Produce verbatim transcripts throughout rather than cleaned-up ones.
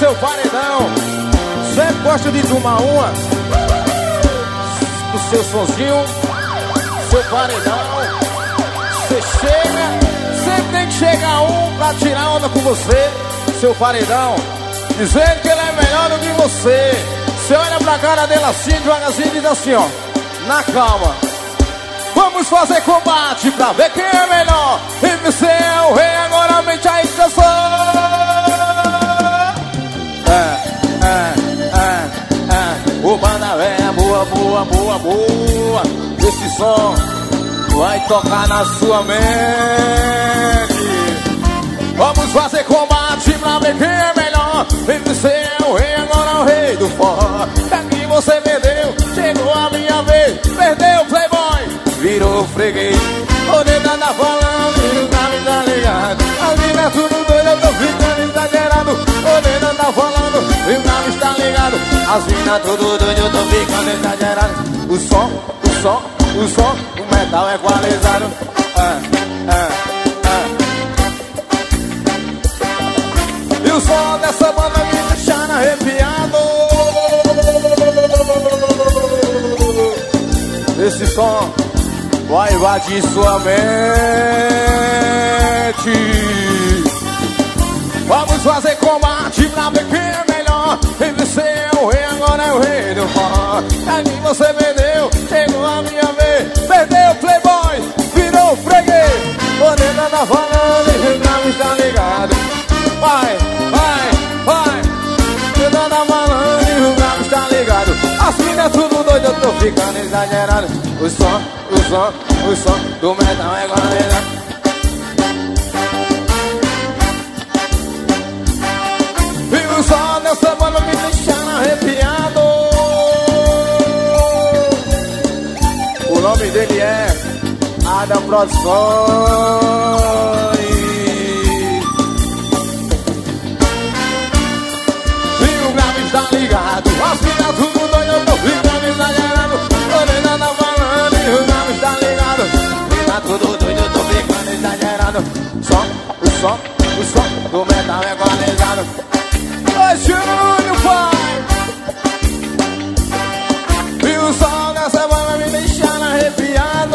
seu paredão. Sempre gosta de tomar uma do seu sonzinho, seu paredão. Você chega, sempre tem que chegar um pra tirar onda com você, seu paredão, dizendo que ele é melhor do que você. Você olha pra cara dele assim, devagarzinho, e diz assim, ó, na calma. Vamos fazer combate pra ver quem é melhor. M C é o rei, agora mente a estação. É, é, é, é. O banda é boa, boa, boa, boa. Esse som vai tocar na sua mente. Vamos fazer combate pra ver quem é melhor. M C é o rei, agora é o rei do forró. Aqui você perdeu, chegou a minha vez. Perdeu, playboy, virou freguês. O dedo tá falando e o nome tá ligado. As minas tudo doido, eu tô ficando exagerado. O dedo tá falando e o nome está ligado. As minas tudo doido, eu tô ficando exagerado. O som, o som, o som, o metal é equalizado. É, é. E o som dessa banda me deixando arrepiado. Esse som vai invadir sua mente. Vamos fazer combate pra ver quem é melhor. Quem venceu o rei, agora é o rei do forró. Aqui você perdeu, chegou a minha vez. Perdeu, playboy, virou freguês. O dedo tá falando e o nome está ligado. Vai, vai, vai. O dedo tá falando e o nome está ligado. As minas tudo doido, eu tô ficando exagerado. O som, o som, o som do metal é equalizado. E o som dessa banda me deixando arrepiado. O nome dele é Adam Produções. E o grave está ligado. As minas tudo doido, eu tô ficando exagerado. O dedo tá falando e o nome está ligado. Mina tudo doido, eu tô ficando exagerado. Som, o som, o som do metal é equalizado. Oi, Júnior, pai. E o som dessa banda me deixando arrepiado.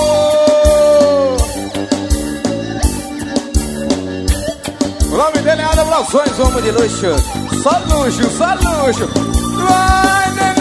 O nome dele é Adam Produções, homem de luxo. Só luxo, só luxo. Vai,